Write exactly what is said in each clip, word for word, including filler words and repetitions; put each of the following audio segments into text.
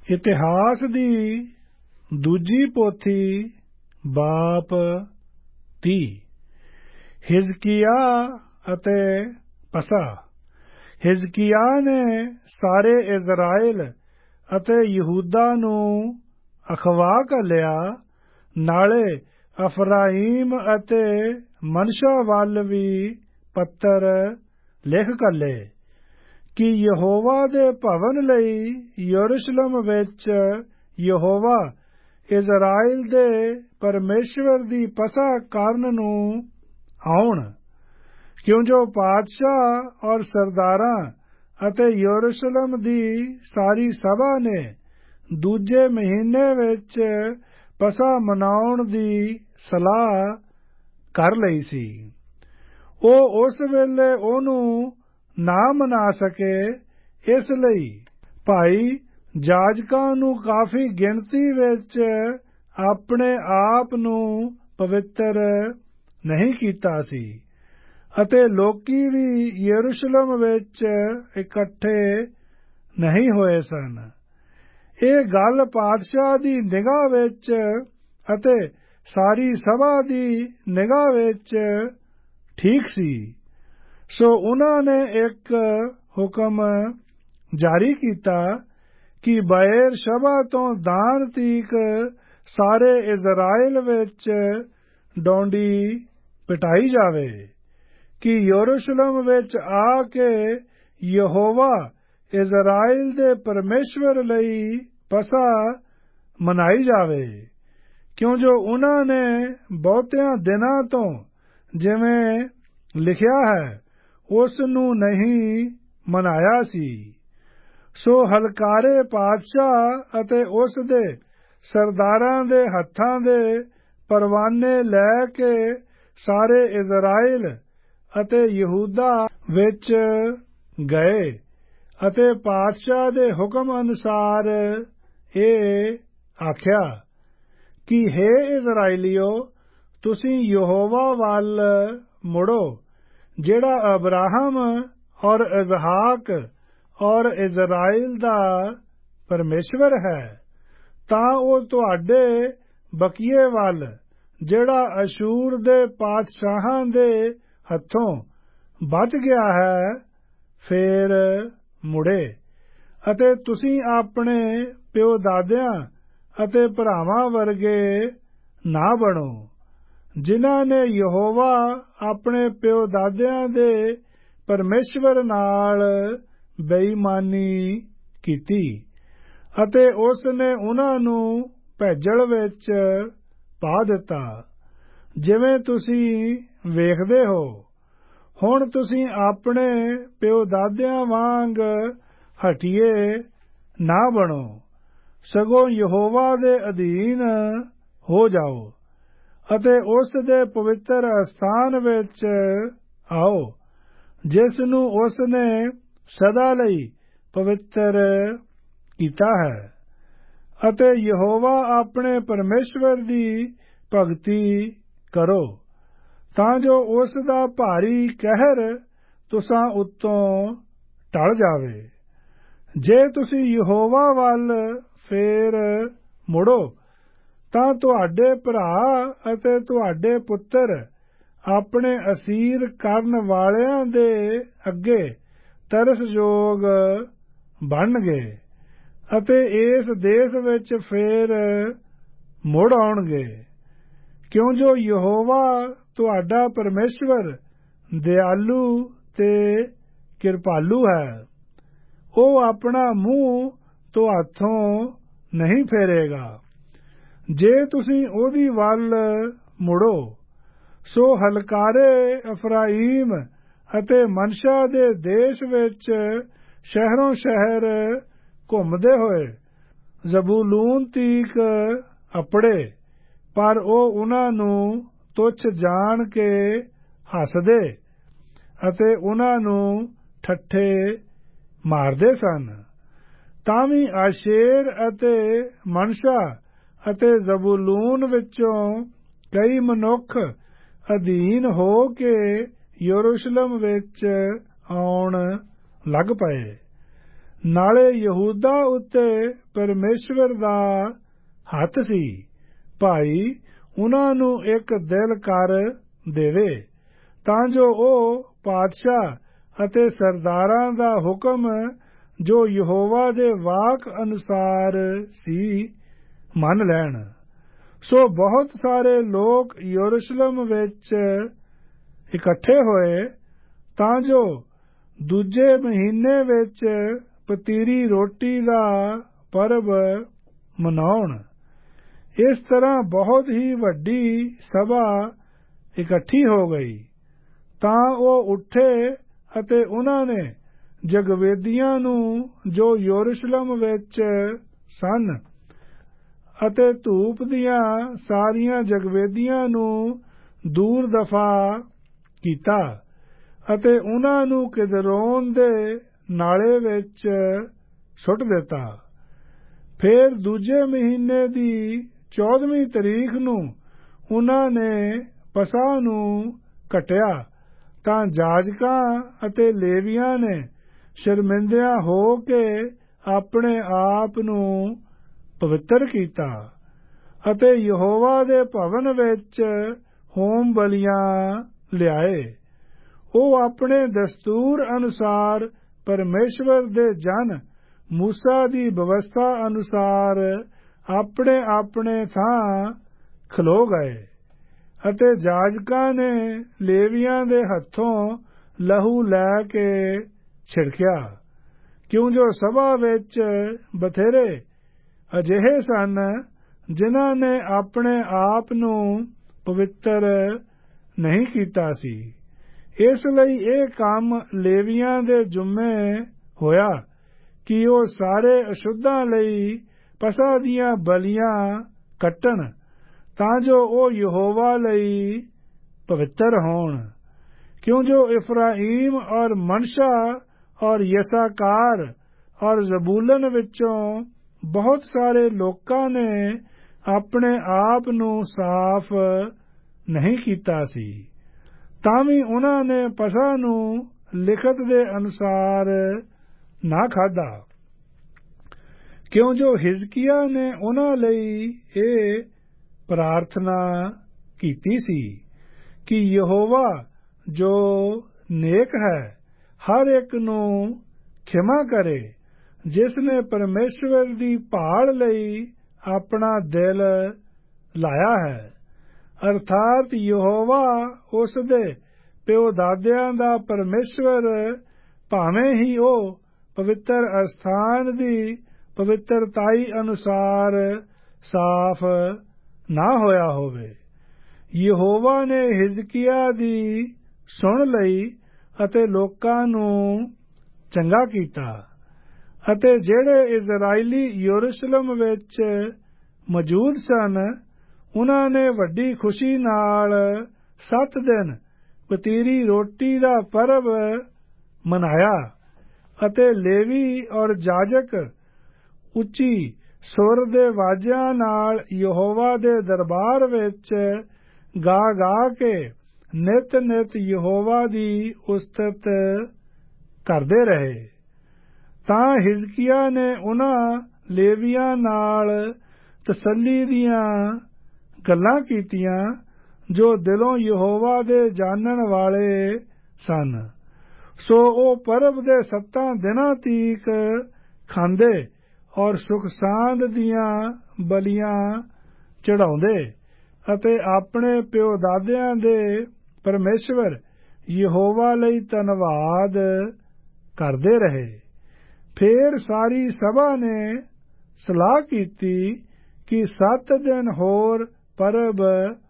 ਇਤਿਹਾਸ ਦੀ ਦੂਜੀ ਪੋਥੀ ਬਾਪ ਤੀਹ। ਹਿਜ਼ਕੀਯਾਹ ਅਤੇ ਪਸਾ। ਹਿਜ਼ਕੀਯਾਹ ਨੇ ਸਾਰੇ ਇਜ਼ਰਾਇਲ ਅਤੇ ਯਹੂਦਾ ਨੂੰ ਅਖਵਾ ਘੱਲਿਆ, ਨਾਲੇ ਅਫਰਾਈਮ ਅਤੇ ਮਨਸ਼ਾ ਵੱਲ ਵੀ ਪੱਤਰ ਲਿਖ ਘੱਲੇ ਕਿ ਯਹੋਵਾ ਦੇ ਭਵਨ ਲਈ ਯਰੂਸ਼ਲਮ ਵਿੱਚ ਯਹੋਵਾ ਇਜ਼ਰਾਇਲ ਦੇ ਪਰਮੇਸ਼ਵਰ ਦੀ ਪਸਾ ਕਰਨ ਨੂੰ ਆਉਣ, ਕਿਉਂ ਜੋ ਪਾਤਸ਼ਾਹ ਔਰ ਸਰਦਾਰਾਂ ਅਤੇ ਯਰੂਸ਼ਲਮ ਦੀ ਸਾਰੀ ਸਭਾ ਨੇ ਦੂਜੇ ਮਹੀਨੇ ਵਿੱਚ ਪਸਾ ਮਨਾਉਣ ਦੀ ਸਲਾਹ ਕਰ ਲਈ ਸੀ। ਉਹ ਉਸ ਵੇਲੇ ਉਹਨੂੰ ਨਾ ਮਨਾ ਸਕੇ, ਇਸ ਲਈ ਭਾਈ ਜਾਜਕਾਂ ਨੂੰ ਕਾਫੀ ਗਿਣਤੀ ਵਿੱਚ ਆਪਣੇ ਆਪ ਨੂੰ ਪਵਿੱਤਰ ਨਹੀਂ ਕੀਤਾ ਸੀ, ਅਤੇ ਲੋਕੀ ਵੀ ਯਰੂਸ਼ਲਮ ਵਿੱਚ ਇਕੱਠੇ ਨਹੀਂ ਹੋਏ ਸਨ। ਇਹ ਗੱਲ ਪਾਤਸ਼ਾਹ ਦੀ ਨਿਗਾਹ ਵਿੱਚ ਅਤੇ ਸਾਰੀ ਸਭਾ ਦੀ ਨਿਗਾਹ ਵਿੱਚ ਠੀਕ ਸੀ। ਸੋ ਉਹਨਾਂ ਨੇ ਇੱਕ ਹੁਕਮ ਜਾਰੀ ਕੀਤਾ ਕਿ ਬਏਰਸ਼ਬਾ ਤੋਂ ਦਾਨ ਤੀਕ ਸਾਰੇ ਇਜ਼ਰਾਇਲ ਵਿੱਚ ਡੌਂਡੀ ਪਿਟਾਈ ਜਾਵੇ, ਕਿ ਯਰੂਸ਼ਲਮ ਵਿੱਚ ਆ ਕੇ ਯਹੋਵਾ ਇਜ਼ਰਾਇਲ ਦੇ ਪਰਮੇਸ਼ਵਰ ਲਈ ਪਸਾ ਮਨਾਈ ਜਾਵੇ, ਕਿਉਂ ਜੋ ਉਹਨਾਂ ਨੇ ਬਹੁਤਿਆਂ ਦਿਨਾਂ ਤੋਂ ਜਿਵੇਂ ਲਿਖਿਆ ਹੈ ਉਸ ਨੂੰ ਨਹੀਂ ਮਨਾਇਆ ਸੀ। ਸੋ ਹਲਕਾਰੇ ਪਾਤਸ਼ਾਹ ਅਤੇ ਉਸ ਦੇ ਸਰਦਾਰਾਂ ਦੇ ਹੱਥਾਂ ਦੇ ਪਰਵਾਨੇ ਲੈ ਕੇ ਸਾਰੇ ਇਜ਼ਰਾਇਲ ਅਤੇ ਯਹੂਦਾ ਵਿੱਚ ਗਏ, ਅਤੇ ਪਾਤਸ਼ਾਹ ਦੇ ਹੁਕਮ ਅਨੁਸਾਰ ਇਹ ਆਖਿਆ ਕਿ ਹੇ ਇਜ਼ਰਾਇਲੀਓ, ਤੁਸੀਂ ਯਹੋਵਾ ਵੱਲ ਮੁੜੋ, ਜਿਹੜਾ ਅਬਰਾਹਮ ਔਰ ਇਸਹਾਕ ਔਰ ਇਜ਼ਰਾਇਲ ਦਾ ਪਰਮੇਸ਼ਵਰ ਹੈ। ਤਾਂ ਉਹ ਤੁਹਾਡੇ ਬਕੀਏ ਵੱਲ, ਜਿਹੜਾ ਅਸ਼ੂਰ ਦੇ ਪਾਤਸ਼ਾਹਾਂ ਦੇ ਹੱਥੋਂ ਬਚ ਗਿਆ ਹੈ, ਫੇਰ ਮੁੜੇ, ਅਤੇ ਤੁਸੀਂ ਆਪਣੇ ਪਿਓ ਦਾਦਿਆਂ ਅਤੇ ਭਰਾਵਾਂ ਵਰਗੇ ਨਾ ਬਣੋ, ਜਿਨ੍ਹਾਂ ਨੇ ਯਹੋਵਾ ਆਪਣੇ ਪਿਓ ਦਾਦਿਆਂ ਦੇ ਪਰਮੇਸ਼ਵਰ ਨਾਲ ਬੇਈਮਾਨੀ ਕੀਤੀ, ਅਤੇ ਉਸ ਨੇ ਉਹਨਾਂ ਨੂੰ ਭੇਜਲ ਵਿੱਚ ਪਾ ਦਿੱਤਾ, ਜਿਵੇਂ ਤੁਸੀਂ ਵੇਖਦੇ ਹੋ। ਹੁਣ ਤੁਸੀਂ ਆਪਣੇ ਪਿਓ ਦਾਦਿਆਂ ਵਾਂਗ ਹਠੀਏ ਨਾ ਬਣੋ, ਸਗੋਂ ਯਹੋਵਾ ਦੇ ਅਧੀਨ ਹੋ ਜਾਓ, ਅਤੇ ਉਸ ਦੇ ਪਵਿੱਤਰ ਅਸਥਾਨ ਵਿੱਚ ਆਓ, ਜਿਸ ਨੂੰ ਉਸ ਨੇ ਸਦਾ ਲਈ ਪਵਿੱਤਰ ਕੀਤਾ ਹੈ, ਅਤੇ ਯਹੋਵਾ ਆਪਣੇ ਪਰਮੇਸ਼ਵਰ ਦੀ ਭਗਤੀ ਕਰੋ, ਤਾਂ ਜੋ ਉਸ ਦਾ ਭਾਰੀ ਕਹਿਰ ਤੁਸਾਂ ਉੱਤੋਂ ਟਲ ਜਾਵੇ। ਜੇ ਤੁਸੀਂ ਯਹੋਵਾ ਵੱਲ ਫੇਰ ਮੁੜੋ, ਤਾਂ ਤੁਹਾਡੇ ਭਰਾ ਅਤੇ ਤੁਹਾਡੇ ਪੁੱਤਰ ਆਪਣੇ ਅਸੀਰ ਕਰਨ ਵਾਲਿਆਂ ਦੇ ਅੱਗੇ ਤਰਸਯੋਗ ਬਣਨਗੇ, ਅਤੇ ਇਸ ਦੇਸ਼ ਵਿੱਚ ਫੇਰ ਮੁੜ ਆਉਣਗੇ, ਕਿਉਂ ਜੋ ਯਹੋਵਾ ਤੁਹਾਡਾ ਪਰਮੇਸ਼ਵਰ ਦਿਆਲੂ ਤੇ ਕਿਰਪਾਲੂ ਹੈ। ਉਹ ਆਪਣਾ ਮੂੰਹ ਤੁਹਾਥੋਂ ਨਹੀਂ ਫੇਰੇਗਾ, ਜੇ ਤੁਸੀਂ ਉਹਦੀ ਵੱਲ ਮੁੜੋ। ਸੋ ਹਲਕਾਰੇ ਅਫਰਾਈਮ ਅਤੇ ਮਨਸ਼ਾ ਦੇ ਦੇਸ਼ ਵਿੱਚ ਸ਼ਹਿਰੋਂ ਸ਼ਹਿਰ ਘੁੰਮਦੇ ਹੋਏ ਜ਼ਬੂਲੂਨ ਤੀਕ ਅਪੜੇ, ਪਰ ਉਹ ਉਹਨਾਂ ਨੂੰ ਤੁੱਛ ਜਾਣ ਕੇ ਹੱਸਦੇ ਅਤੇ ਉਹਨਾਂ ਨੂੰ ਠੱਠੇ ਮਾਰਦੇ ਸਨ। ਤਾਂ ਵੀ ਆਸ਼ੇਰ ਅਤੇ ਮਨਸ਼ਾ ਅਤੇ ਜ਼ਬੂਲੂਨ ਵਿੱਚੋਂ ਕਈ ਮਨੁੱਖ ਅਧੀਨ ਹੋ ਕੇ ਯਰੂਸ਼ਲਮ ਵਿੱਚ ਆਉਣ ਲੱਗ ਪਏ, ਨਾਲੇ ਯਹੂਦਾ ਉੱਤੇ ਪਰਮੇਸ਼ਵਰ ਦਾ ਹੱਥ ਸੀ। ਭਾਈ ਉਹਨਾਂ ਨੂੰ ਇੱਕ ਦਿਲ ਕਰ ਦੇਵੇ ਤਾਂ ਜੋ ਉਹ ਪਾਤਸ਼ਾਹ ਅਤੇ ਸਰਦਾਰਾਂ ਦਾ ਹੁਕਮ ਜੋ ਯਹੋਵਾ ਦੇ ਵਾਕ ਅਨੁਸਾਰ ਸੀ ਮੰਨ ਲੈਣ। ਸੋ ਬਹੁਤ ਸਾਰੇ ਲੋਕ ਯਰੂਸ਼ਲਮ ਵਿੱਚ ਇਕੱਠੇ ਹੋਏ ਤਾਂ ਜੋ ਦੂਜੇ ਮਹੀਨੇ ਵਿੱਚ ਪਤੀਰੀ ਰੋਟੀ ਦਾ ਪਰਬ ਮਨਾਉਣ। ਇਸ ਤਰ੍ਹਾਂ ਬਹੁਤ ਹੀ ਵੱਡੀ ਸਭਾ ਇਕੱਠੀ ਹੋ ਗਈ। ਤਾਂ ਉਹ ਉੱਠੇ ਅਤੇ ਉਹਨਾਂ ਨੇ ਜਗਵੇਦੀਆਂ ਨੂੰ ਜੋ ਯਰੂਸ਼ਲਮ ਵਿੱਚ ਸਨ ਅਤੇ ਧੂਪ ਦੀਆਂ ਸਾਰੀਆਂ ਜਗਵੇਦੀਆਂ ਨੂੰ ਦੂਰ ਦਫਾ ਕੀਤਾ ਅਤੇ ਉਹਨਾਂ ਨੂੰ ਕਿਦਰੋਨ ਦੇ ਨਾਲੇ ਵਿੱਚ ਸੁੱਟ ਦਿੱਤਾ। ਫਿਰ ਦੂਜੇ ਮਹੀਨੇ ਦੀ ਚੌਦਵੀਂ ਤਰੀਕ ਨੂੰ ਉਹਨਾਂ ਨੇ ਪਸ੍ਹਾ ਨੂੰ ਕੱਟਿਆ। ਤਾਂ ਜਾਜਕਾਂ ਅਤੇ ਲੇਵੀਆਂ ਨੇ ਸ਼ਰਮਿੰਦਿਆਂ ਹੋ ਕੇ ਆਪਣੇ ਆਪ ਨੂੰ ਪਵਿੱਤਰ ਕੀਤਾ ਅਤੇ ਯਹੋਵਾ ਦੇ ਭਵਨ ਵਿੱਚ ਹੋਮ ਬਲੀਆਂ ਲਿਆਏ। ਉਹ ਆਪਣੇ ਦਸਤੂਰ ਅਨੁਸਾਰ ਪਰਮੇਸ਼ਵਰ ਦੇ ਜਨ ਮੂਸਾ ਦੀ ਵਿਵਸਥਾ ਅਨੁਸਾਰ ਆਪਣੇ ਆਪਣੇ ਥਾਂ ਖਲੋ ਗਏ ਅਤੇ ਜਾਜਕਾਂ ਨੇ ਲੇਵੀਆਂ ਦੇ ਹੱਥੋਂ ਲਹੂ ਲੈ ਕੇ ਛਿੜਕਿਆ, ਕਿਉਂ ਜੋ ਸਭਾ ਵਿੱਚ ਬਥੇਰੇ ਅਜਿਹੇ ਸਨ ਜਿਨ੍ਹਾਂ ਨੇ ਆਪਣੇ ਆਪ ਨੂੰ ਪਵਿੱਤਰ ਨਹੀਂ ਕੀਤਾ ਸੀ। ਇਸ ਲਈ ਇਹ ਕੰਮ ਲੇਵੀਆਂ ਦੇ ਜੁੰਮੇ ਹੋਇਆ ਕਿ ਉਹ ਸਾਰੇ ਅਸ਼ੁੱਧਾਂ ਲਈ ਪਸ੍ਹਾ ਦੀਆਂ ਬਲੀਆਂ ਕੱਟਣ ਤਾਂ ਜੋ ਉਹ ਯਹੋਵਾ ਲਈ ਪਵਿੱਤਰ ਹੋਣ। ਕਿਉਂ ਜੋ ਇਫਰਾਈਮ ਔਰ ਮਨਸ਼ਾ ਔਰ ਯਸਾਕਾਰ ਔਰ ਜ਼ਬੂਲਨ ਵਿੱਚੋਂ ਬਹੁਤ ਸਾਰੇ ਲੋਕਾਂ ਨੇ ਆਪਣੇ ਆਪ ਨੂੰ ਸਾਫ਼ ਨਹੀਂ ਕੀਤਾ ਸੀ, ਤਾਂ ਵੀ ਉਹਨਾਂ ਨੇ ਪਸ੍ਹਾ ਨੂੰ ਲਿਖਤ ਦੇ ਅਨੁਸਾਰ ਨਾ ਖਾਧਾ। ਕਿਉਂ ਜੋ ਹਿਜ਼ਕੀਆ ਨੇ ਉਹਨਾਂ ਲਈ ਇਹ ਪ੍ਰਾਰਥਨਾ ਕੀਤੀ ਸੀ ਕਿ ਯਹੋਵਾ ਜੋ ਨੇਕ ਹੈ ਹਰ ਇੱਕ ਨੂੰ ਖਿਮਾ ਕਰੇ, ਜਿਸ ਨੇ ਪਰਮੇਸ਼ਵਰ ਦੀ ਭਾਲ ਲਈ ਆਪਣਾ ਦਿਲ ਲਾਇਆ ਹੈ, ਅਰਥਾਤ ਯਹੋਵਾ ਉਸ ਦੇ ਪਿਓ ਦਾਦਿਆਂ ਦਾ ਪਰਮੇਸ਼ਵਰ, ਭਾਵੇਂ ਹੀ ਉਹ ਪਵਿੱਤਰ ਅਸਥਾਨ ਦੀ ਪਵਿੱਤਰਤਾਈ ਅਨੁਸਾਰ ਸਾਫ਼ ਨਾ ਹੋਇਆ ਹੋਵੇ। ਯਹੋਵਾ ਨੇ ਹਿਜ਼ਕੀਆ ਦੀ ਸੁਣ ਲਈ ਅਤੇ ਲੋਕਾਂ ਨੂੰ ਚੰਗਾ ਕੀਤਾ ਅਤੇ ਜਿਹੜੇ ਇਜ਼ਰਾਈਲੀ ਯਰੂਸ਼ਲਮ ਵਿੱਚ ਮੌਜੂਦ ਸਨ ਉਹਨਾਂ ਨੇ ਵੱਡੀ ਖੁਸ਼ੀ ਨਾਲ ਸੱਤ ਦਿਨ ਪਤੀਰੀ ਰੋਟੀ ਦਾ ਪਰਬ ਮਨਾਇਆ ਅਤੇ ਲੇਵੀ ਔਰ ਜਾਜਕ ਉੱਚੀ ਸੁਰ ਦੇ ਵਾਜਿਆਂ ਨਾਲ ਯਹੋਵਾ ਦੇ ਦਰਬਾਰ ਵਿੱਚ ਗਾ ਗਾ ਕੇ ਨਿਤ ਨਿਤ ਯਹੋਵਾ ਦੀ ਉਸਤਤ ਕਰਦੇ ਰਹੇ। ਤਾਂ ਹਿਜ਼ਕੀਆ ਨੇ ਉਹਨਾਂ ਲੇਵੀਆਂ ਨਾਲ ਤਸੱਲੀ ਦੀਆਂ ਗੱਲਾਂ ਕੀਤੀਆਂ ਜੋ ਦਿਲੋਂ ਯਹੋਵਾ ਦੇ ਜਾਣਨ ਵਾਲੇ ਸਨ। ਸੋ ਉਹ ਪਰਬ ਦੇ ਸੱਤਾਂ ਦਿਨਾਂ ਤੀਕ ਖਾਂਦੇ ਔਰ ਸੁਖ ਸਾਂਦ ਦੀਆਂ ਬਲੀਆਂ ਚੜਾਉਂਦੇ ਅਤੇ ਆਪਣੇ ਪਿਓ ਦਾਦਿਆਂ ਦੇ ਪਰਮੇਸ਼ਵਰ ਯਹੋਵਾ ਲਈ ਧੰਨਵਾਦ ਕਰਦੇ ਰਹੇ। ਫਿਰ ਸਾਰੀ ਸਭਾ ਨੇ ਸਲਾਹ ਕੀਤੀ ਕਿ ਸੱਤ ਦਿਨ ਹੋਰ ਪਰਬ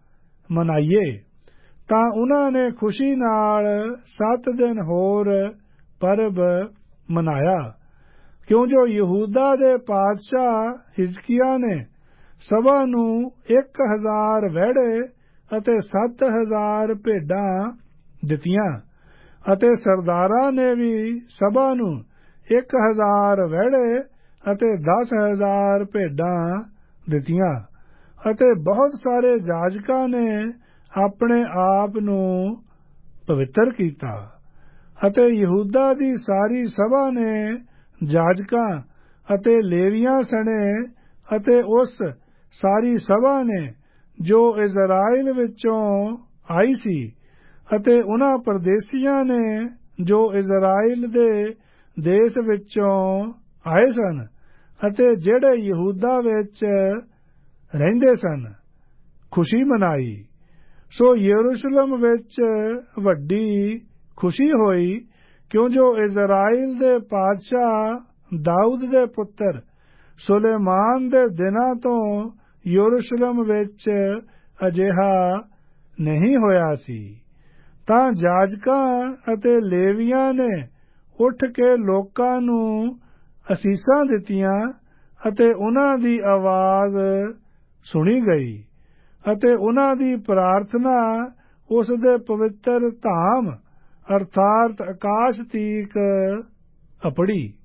ਮਨਾਈਏ। ਤਾਂ ਉਹਨਾਂ ਨੇ ਖੁਸ਼ੀ ਨਾਲ ਸੱਤ ਦਿਨ ਹੋਰ ਪਰਬ ਮਨਾਇਆ, ਕਿਉਂ ਜੋ ਯਹੂਦਾ ਦੇ ਪਾਤਸ਼ਾਹ ਹਿਜ਼ਕੀਆ ਨੇ ਸਭਾ ਨੂੰ ਇੱਕ ਹਜ਼ਾਰ ਵਹਿੜੇ ਅਤੇ ਸੱਤ ਹਜ਼ਾਰ ਭੇਡਾਂ ਦਿੱਤੀਆਂ ਅਤੇ ਸਰਦਾਰਾਂ ਨੇ ਵੀ ਸਭਾ ਨੂੰ ਇੱਕ ਹਜ਼ਾਰ ਵਹਿੜੇ ਅਤੇ ਦਸ ਹਜ਼ਾਰ ਭੇਡਾਂ ਦਿੱਤੀਆਂ ਅਤੇ ਬਹੁਤ ਸਾਰੇ ਜਾਜਕਾਂ ਨੇ ਆਪਣੇ ਆਪ ਨੂੰ ਪਵਿੱਤਰ ਕੀਤਾ ਅਤੇ ਯਹੂਦਾ ਦੀ ਸਾਰੀ ਸਭਾ ਨੇ ਜਾਜਕਾਂ ਅਤੇ ਲੇਵੀਆਂ ਸਣੇ ਅਤੇ ਉਸ ਸਾਰੀ ਸਭਾ ਨੇ ਜੋ ਇਜ਼ਰਾਈਲ ਵਿੱਚੋਂ ਆਈ ਸੀ ਅਤੇ ਉਹਨਾਂ ਪਰਦੇਸੀਆਂ ਨੇ ਜੋ ਇਜ਼ਰਾਈਲ ਦੇ ਦੇਸ਼ ਵਿੱਚੋਂ ਆਏ ਸਨ ਅਤੇ ਜਿਹੜੇ ਯਹੂਦਾ ਵਿੱਚ ਰਹਿੰਦੇ ਸਨ, ਖੁਸ਼ੀ ਮਨਾਈ। ਸੋ ਯਰੂਸ਼ਲਮ ਵਿੱਚ ਵੱਡੀ ਖੁਸ਼ੀ ਹੋਈ, ਕਿਉਂ ਜੋ ਇਜ਼ਰਾਈਲ ਦੇ ਪਾਤਸ਼ਾਹ ਦਾਊਦ ਦੇ ਪੁੱਤਰ ਸੁਲੇਮਾਨ ਦੇ ਦਿਨਾਂ ਤੋਂ ਯਰੂਸ਼ਲਮ ਵਿੱਚ ਅਜਿਹਾ ਨਹੀਂ ਹੋਇਆ ਸੀ। ਤਾਂ ਜਾਜਕਾਂ ਅਤੇ ਲੇਵੀਆਂ ਨੇ ਉੱਠ ਕੇ ਲੋਕਾਂ ਨੂੰ ਅਸੀਸਾਂ ਦਿੱਤੀਆਂ ਅਤੇ ਉਹਨਾਂ ਦੀ ਆਵਾਜ਼ ਸੁਣੀ ਗਈ ਅਤੇ ਉਹਨਾਂ ਦੀ ਪ੍ਰਾਰਥਨਾ ਉਸ ਦੇ ਪਵਿੱਤਰ ਧਾਮ ਅਰਥਾਤ ਆਕਾਸ਼ ਤੀਕ ਅਪੜੀ।